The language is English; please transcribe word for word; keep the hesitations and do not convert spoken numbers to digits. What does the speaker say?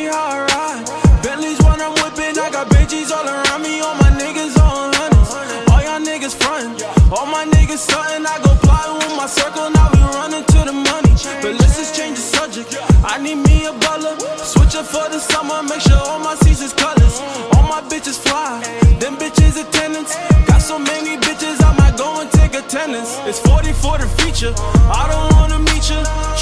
me how I ride. Bentleys when I'm whipping, I got Benjis all around me. All my niggas on hundreds, all y'all niggas frontin'. All my niggas stuntin', I go plotting with my circle. Now we running to the money, but let's just change the subject. I need me a butler, switch up for the summer, make sure all my seasons colors. All my bitches fly, them bitches attendants. Got so many bitches, I might go and take attendance. It's forty for the feature, I don't wanna meet ya.